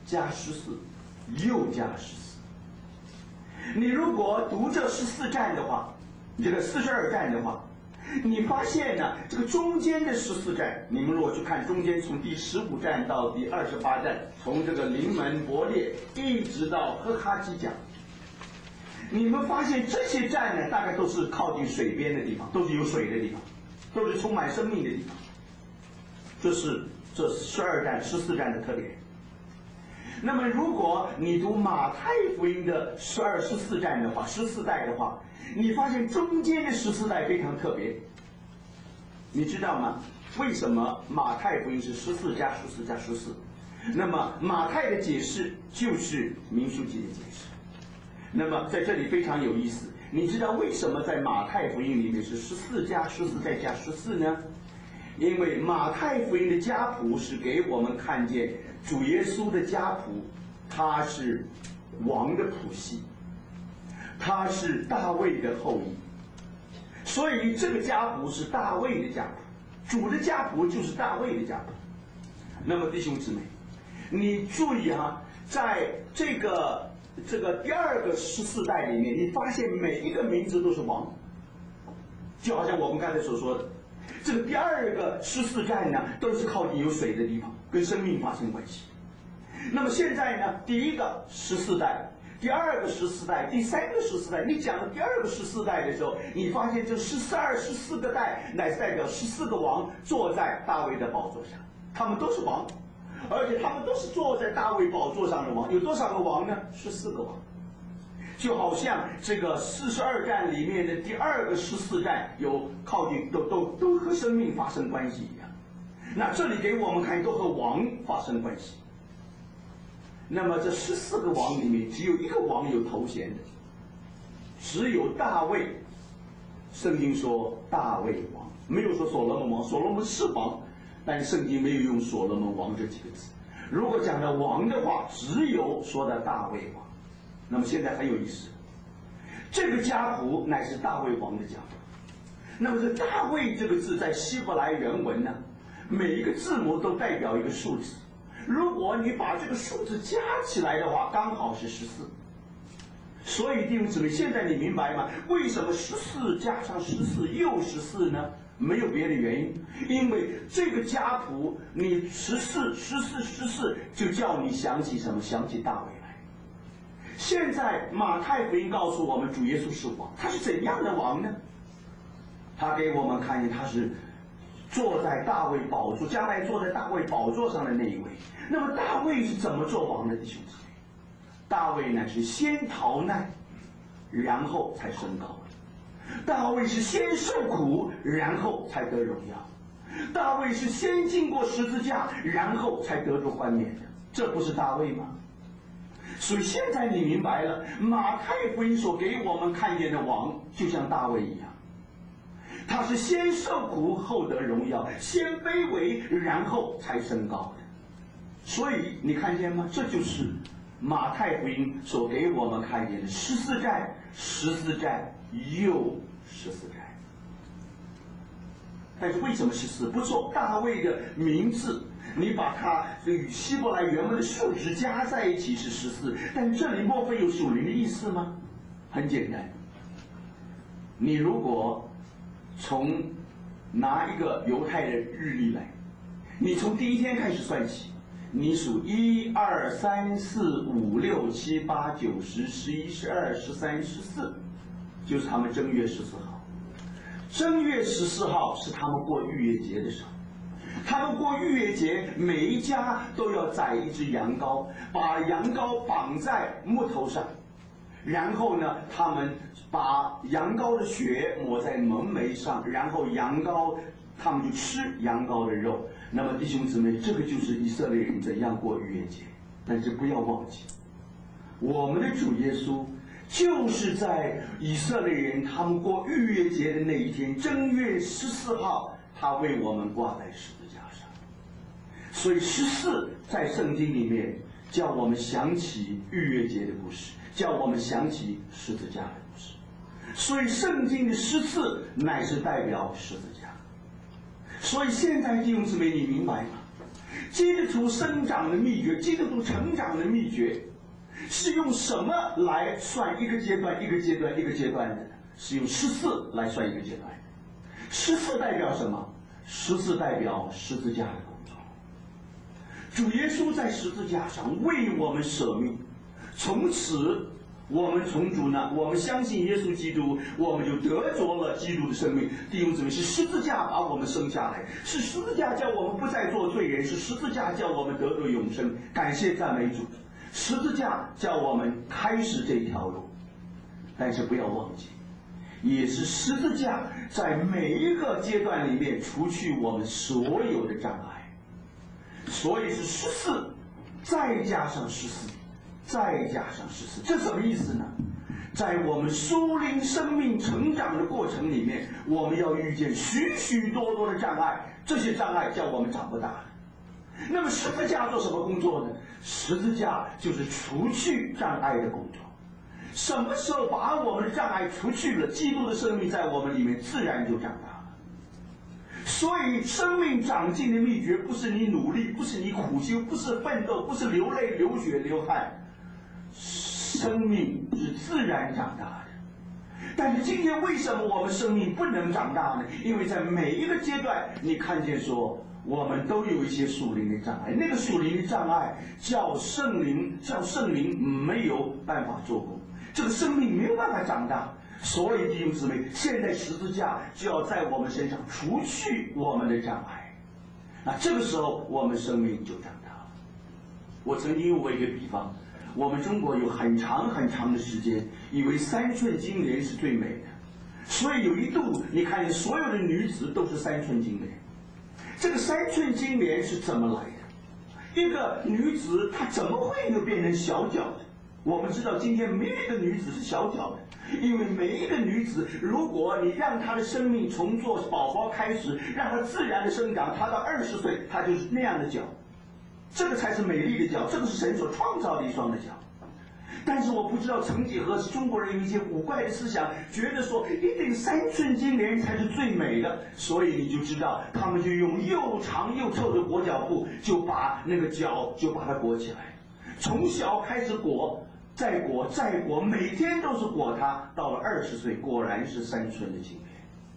加14，又加14。你如果读这14站的话，这个42站的话，你发现呢，这个中间的14站，你们如果去看中间，从第15站到第28站，从这个临门伯列一直到赫哈基讲，你们发现这些站呢，大概都是靠近水边的地方，都是有水的地方，都是充满生命的地方。这是这12站、14站的特点。那么，如果你读马太福音的12、14站的话，14代的话，你发现中间的14代非常特别。你知道吗？为什么马太福音是14加14加14？那么马太的解释就是民数记的解释。那么在这里非常有意思，你知道为什么在马太福音里面是14加14再加14呢？因为马太福音的家谱是给我们看见主耶稣的家谱，他是王的谱系，他是大卫的后裔，所以这个家谱是大卫的家谱，主的家谱就是大卫的家谱。那么弟兄姊妹，你注意啊，在这个第二个14代里面，你发现每一个名字都是王，就好像我们刚才所说的。这个第二个14站呢，都是靠近有水的地方，跟生命发生关系。那么现在呢，第一个14代，第二个14代，第三个14代，你讲的第二个14代的时候，你发现这12、14个代乃是代表14个王坐在大卫的宝座上，他们都是王，而且他们都是坐在大卫宝座上的王。有多少个王呢？14个王。就好像这个42站里面的第二个14站有靠近都和生命发生关系一样，那这里给我们看都和王发生关系。那么这14个王里面只有一个王有头衔的，只有大卫。圣经说大卫王，没有说所罗门王，所罗门是王，但圣经没有用所罗门王这几个字。如果讲到王的话，只有说的大卫王。那么现在很有意思，这个家谱乃是大卫王的家谱。那么这大卫这个字在希伯来原文呢，每一个字母都代表一个数字。如果你把这个数字加起来的话，刚好是14。所以弟兄姊妹，现在你明白吗？为什么14加上14又14呢？没有别的原因，因为这个家谱，你14就叫你想起什么？想起大卫来。现在马太福音告诉我们，主耶稣是王，他是怎样的王呢？他给我们看见他是坐在大卫宝座，将来坐在大卫宝座上的那一位。那么大卫是怎么做王的？弟兄姊妹，大卫乃是先逃难，然后才升高。大卫是先受苦，然后才得荣耀。大卫是先经过十字架，然后才得着冠冕的。这不是大卫吗？所以现在你明白了，马太福音所给我们看见的王，就像大卫一样，他是先受苦后得荣耀，先卑微然后才升高的。所以你看见吗？这就是马太福音所给我们看见的14站、14站又14站。但是为什么14？不是说大卫的名字你把它与希伯来原文的数值加在一起是14，但这里莫非有属灵的意思吗？很简单，你如果从拿一个犹太的日历来，你从第一天开始算起，你数1、2、3、4、5、6、7、8、9、10、11、12、13、14，就是他们正月14号。正月14号是他们过逾越节的时候。他们过逾越节，每一家都要宰一只羊羔，把羊羔绑在木头上，然后呢，他们把羊羔的血抹在门楣上，然后羊羔他们就吃羊羔的肉。那么弟兄姊妹，这个就是以色列人怎样过逾越节。但是不要忘记，我们的主耶稣就是在以色列人他们过逾越节的那一天，正月14号，他为我们挂在十字架上。所以14在圣经里面叫我们想起逾越节的故事，叫我们想起十字架的故事。所以圣经的14乃是代表十字架。所以现在弟兄姊妹，你明白吗？ 基督徒生长的秘诀，基督徒成长的秘诀，是用什么来算一个阶段、一个阶段、一个阶段的呢？是用14来算一个阶段的。14代表什么？14代表十字架的工作。主耶稣在十字架上为我们舍命，从此我们从主呢，我们相信耶稣基督，我们就得着了基督的生命。弟兄姊妹，是十字架把我们生下来，是十字架叫我们不再做罪人，是十字架叫我们得着永生。感谢赞美主，十字架叫我们开始这条路。但是不要忘记，也是十字架在每一个阶段里面除去我们所有的障碍。所以是14，再加上14，再加上14，这什么意思呢？在我们属灵生命成长的过程里面，我们要遇见许许多多的障碍，这些障碍叫我们长不大。那么十字架做什么工作呢？十字架就是除去障碍的工作。什么时候把我们的障碍除去了，基督的生命在我们里面自然就长大了。所以生命长进的秘诀不是你努力，不是你苦修，不是奋斗，不是流泪流血流汗，生命是自然长大的。但是今天为什么我们生命不能长大呢？因为在每一个阶段，你看见说我们都有一些属灵的障碍，那个属灵的障碍叫圣灵没有办法做工，这个生命没有办法长大。所以弟兄姊妹，现在十字架就要在我们身上除去我们的障碍，那这个时候我们生命就长大了。我曾经用过一个比方，我们中国有很长很长的时间以为3寸金莲是最美的，所以有一度你看见所有的女子都是3寸金莲。这个3寸金莲是怎么来的？一个女子她怎么会又变成小脚的？我们知道今天没有一个女子是小脚的，因为每一个女子，如果你让她的生命从做宝宝开始，让她自然的生长，她到20岁，她就是那样的脚，这个才是美丽的脚，这个是神所创造的一双的脚。但是我不知道曾几何时，中国人有一些古怪的思想，觉得说一定3寸金莲才是最美的，所以你就知道他们就用又长又臭的裹脚布，就把那个脚就把它裹起来，从小开始裹，再裹再裹，每天都是裹它，到了20岁果然是3寸的金莲。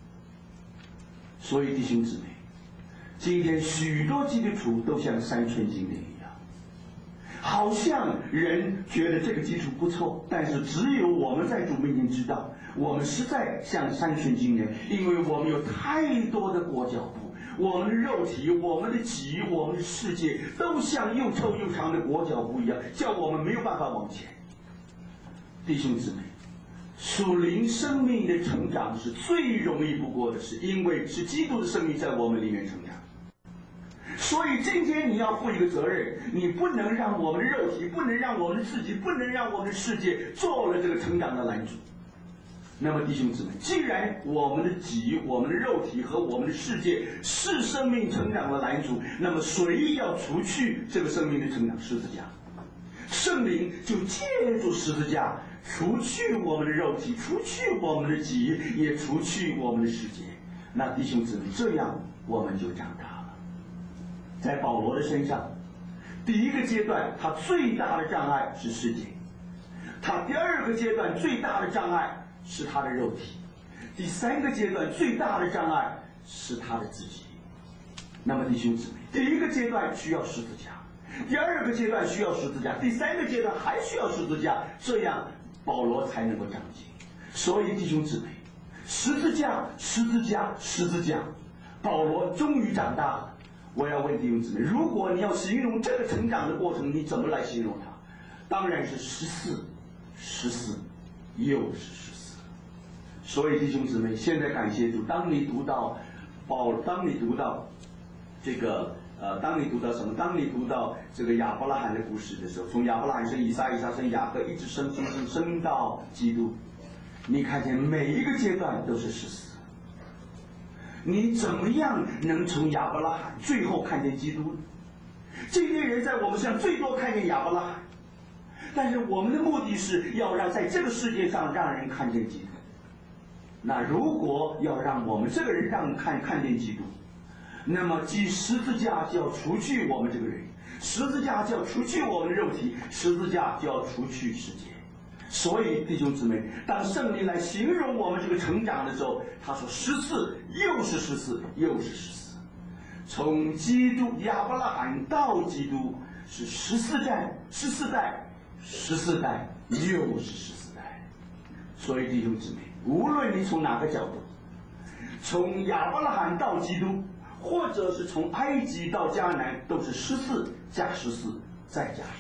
所以弟兄姊妹，今天许多基督徒都像3寸金莲一样，好像人觉得这个基础不错，但是只有我们在主面前知道，我们实在像3寸金莲，因为我们有太多的裹脚布，我们的肉体、我们的己、我们的世界都像又臭又长的裹脚布一样，叫我们没有办法往前。弟兄姊妹，属灵生命的成长是最容易不过的事，因为是基督的生命在我们里面成长。所以今天你要负一个责任，你不能让我们的肉体，不能让我们自己，不能让我们的世界做了这个成长的拦阻。那么弟兄姊妹，既然我们的己、我们的肉体和我们的世界是生命成长的拦阻，那么谁要除去这个生命的成长？十字架。圣灵就借助十字架除去我们的肉体，除去我们的己，也除去我们的世界。那弟兄姊妹，这样我们就长大了。在保罗的身上，第一个阶段他最大的障碍是世界，他第二个阶段最大的障碍是他的肉体，第三个阶段最大的障碍是他的自己。那么弟兄姊妹，第一个阶段需要十字架，第二个阶段需要十字架，第三个阶段还需要十字架，这样保罗才能够长进。所以弟兄姊妹，十字架，十字架，十字架，保罗终于长大了。我要问弟兄姊妹，如果你要形容这个成长的过程，你怎么来形容它？当然是14，又是14。所以弟兄姊妹，现在感谢主，当你读到这个当你读到什么？当你读到这个亚伯拉罕的故事的时候，从亚伯拉罕生以撒，以撒生雅各，一直生到基督，你看见每一个阶段都是14。你怎么样能从亚伯拉罕最后看见基督呢？这些人在我们身上最多看见亚伯拉罕，但是我们的目的是要让在这个世界上让人看见基督。那如果要让我们这个人看见基督， 那么即十字架就要除去我们这个人，十字架就要除去我们的肉体，十字架就要除去世界。所以弟兄姊妹，当圣灵来形容我们这个成长的时候，他说14又是14又是14，从基督亚伯拉罕到基督是14代14代14代又是14代。所以弟兄姊妹，无论你从哪个角度，从亚伯拉罕到基督，或者是从埃及到迦南，都是14加14再加14。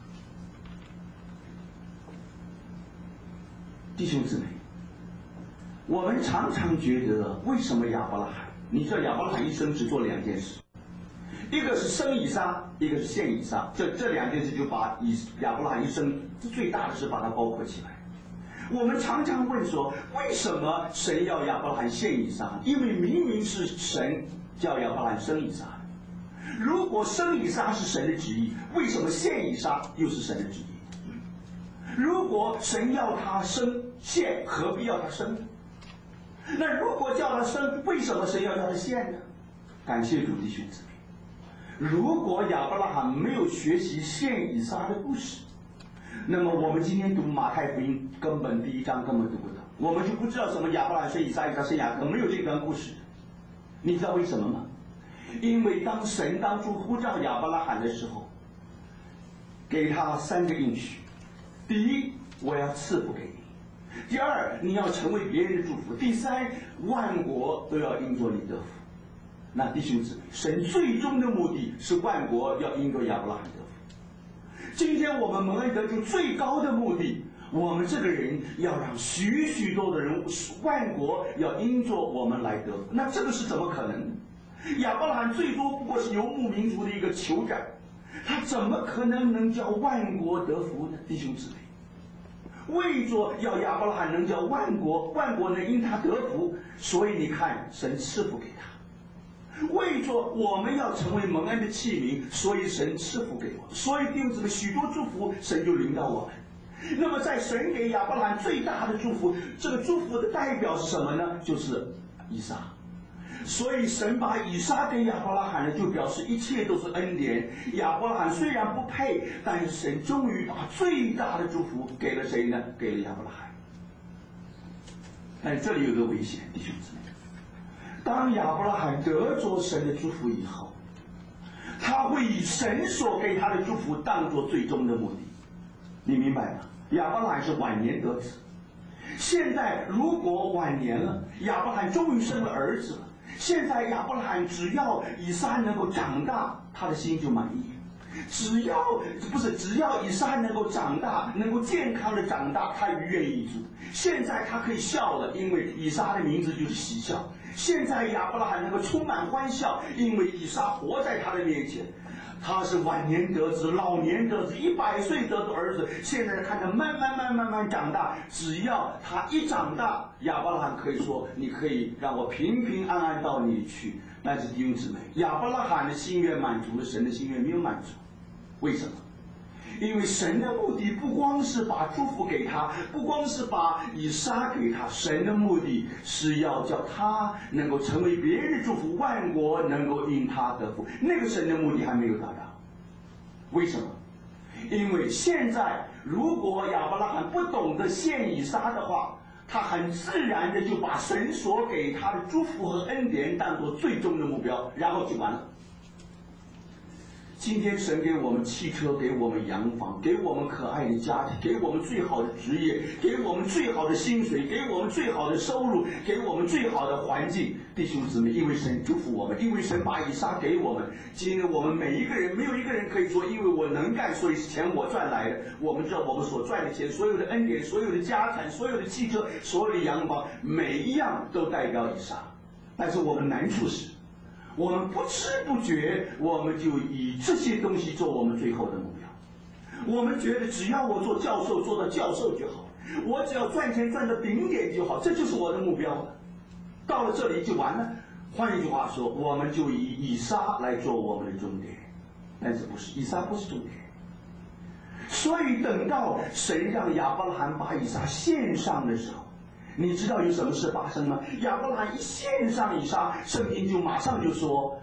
弟兄姊妹，我们常常觉得，为什么亚伯拉罕？你知道亚伯拉罕一生只做2件事，一个是生以撒，一个是献以撒。这2件事就把亚伯拉罕一生最大的事把它包括起来。我们常常问说，为什么神要亚伯拉罕献以撒？因为明明是神叫亚伯拉罕生以撒。如果生以撒是神的旨意，为什么献以撒又是神的旨意？如果神要他生献，何必要他生呢？那如果叫他生，为什么神要他献呢？感谢主，弟兄姊妹，如果亚伯拉罕没有学习献以撒的故事，那么我们今天读马太福音根本第1章根本读不到，我们就不知道什么亚伯拉罕生以撒，以撒生雅各，没有这段故事。你知道为什么吗？因为当神当初呼召亚伯拉罕的时候，给他3个应许。第一，我要赐福给你；第二，你要成为别人的祝福；第三，万国都要因着你得福。那弟兄姊妹，神最终的目的是万国要因着亚伯拉罕得福。今天我们蒙恩得救最高的目的，我们这个人要让许许多的人，万国要因着我们来得福。那这个是怎么可能呢？亚伯拉罕最多不过是游牧民族的一个酋长，他怎么可能叫万国得福呢？弟兄姊妹，为着要亚伯拉罕能叫万国能因他得福，所以你看神赐福给他。为着我们要成为蒙恩的器皿，所以神赐福给我。所以弟兄姊妹，许多祝福神就临到我们。那么在神给亚伯拉罕最大的祝福，这个祝福的代表是什么呢？就是以撒。所以神把以撒给亚伯拉罕呢，就表示一切都是恩典。亚伯拉罕虽然不配，但是神终于把最大的祝福给了谁呢？给了亚伯拉罕。但这里有个危险，弟兄姊妹，当亚伯拉罕得着神的祝福以后，他会以神所给他的祝福当作最终的目的。你明白吗？亚伯拉罕是晚年得子，现在如果晚年了，亚伯拉罕终于生了儿子了，现在亚伯拉罕只要以撒能够长大，他的心就满意。只要以撒能够长大，能够健康的长大，他愿意做。现在他可以笑了，因为以撒的名字就是喜笑。现在亚伯拉罕能够充满欢笑，因为以撒活在他的面前。他是晚年得子，老年得子，100岁得的儿子，现在看他慢慢长大。只要他一长大，亚伯拉罕可以说：“你可以让我平平安安到你去。”但是弟兄姊妹，亚伯拉罕的心愿满足了，神的心愿没有满足。为什么？因为神的目的不光是把祝福给他，不光是把以撒给他，神的目的是要叫他能够成为别人的祝福，万国能够因他得福。那个神的目的还没有达到。为什么？因为现在如果亚伯拉罕不懂得献以撒的话，他很自然的就把神所给他的祝福和恩典当作最终的目标，然后就完了。今天神给我们汽车，给我们洋房，给我们可爱的家庭，给我们最好的职业，给我们最好的薪水，给我们最好的收入，给我们最好的环境。弟兄姊妹，因为神祝福我们，因为神把以撒给我们，今天我们每一个人没有一个人可以说因为我能干，所以是钱我赚来的。我们知道我们所赚的钱，所有的恩典，所有的家产，所有的汽车，所有的洋房，每一样都代表以撒。但是我们难处是，我们不知不觉，我们就以这些东西做我们最后的目标。我们觉得只要我做教授做到教授就好，我只要赚钱赚到顶点就好，这就是我的目标了。到了这里就完了。换一句话说，我们就以以撒来做我们的终点，但是不是，以撒不是终点。所以等到神让亚伯拉罕把以撒献上的时候，你知道有什么事发生吗？亚伯拉罕一献上以撒，圣经就马上就说，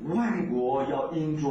万国要因着